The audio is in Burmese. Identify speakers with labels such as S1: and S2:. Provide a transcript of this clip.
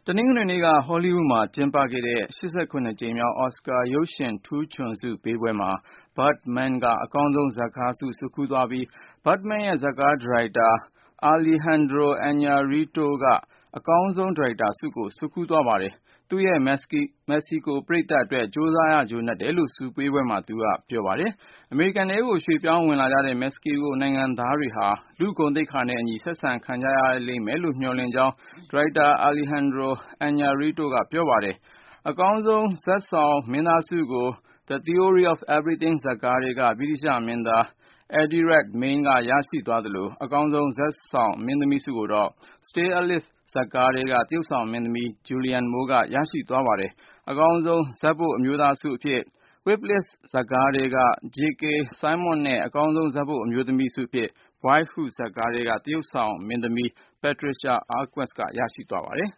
S1: တနင်္ဂနွေနေ့က ဟောလိဝုဒ်မှာကျင်းပခဲ့တဲ့ 87 ကြိမ်မြောက် အော်စကာရုပ်ရှင်ထူးချွန်ဆုပေးပွဲမှာ Birdman က အကောင်းဆုံးဇာတ်ကားဆု ဆွတ်ခူးသွားပြီး Birdman ရဲ့ ဇာတ်ကားဒါရိုက်တာ Alejandro Iñárritu က အကောင်းဆုံးဒါရိုက်တာဆုကို ဆွတ်ခူးသွားပါတယ်။ သူ့ရဲ့ မက္ကဆီကိုပရိသတ်အတွက် ကြိုးစားရကျိုးနက်တယ်လို့ ဆုပေးပွဲမှာ သူကပြောပါတယ်။ အမေရိကန်ထဲကို ရွှေ့ပြောင်းဝင်လာကြတဲ့ မက္ကဆီကိုနိုင်ငံသားတွေဟာ လူ့ဂုဏ်သိက္ခာနဲ့အညီ ဆက်ဆံခံကြရလိမ့်မယ်လို့ မျှော်လင့်ကြောင်း ဒါရိုက်တာ Alejandro Iñárritu ကပြောပါတယ်။ အကောင်းဆုံးဇာတ်ဆောင်မင်းသားဆုကို The Theory of Everything ဇာတ်ကားထဲက ဗြိတိသျှမင်းသား Eddie Redmayne ကရရှိသွားသလို အကောင်းဆုံးဇာတ်ဆောင်မင်းသမီးဆုကိုတော့ Stay Alive ဇာတ်ကားထဲက သရုပ်ဆောင်မင်းသမီး Julianne Moore ကရရှိသွားပါတယ်။ အကောင်းဆုံးဇာတ်ပို့အမျိုးသားဆုအဖြစ် Whiplash ဇာတ်ကားထဲက J.K. Simmons နဲ့ အကောင်းဆုံးဇာတ်ပို့အမျိုးသမီးဆုအဖြစ် Boyhood ဇာတ်ကားထဲက သရုပ်ဆောင်မင်းသမီး Patricia Arquette ကရရှိသွားပါတယ်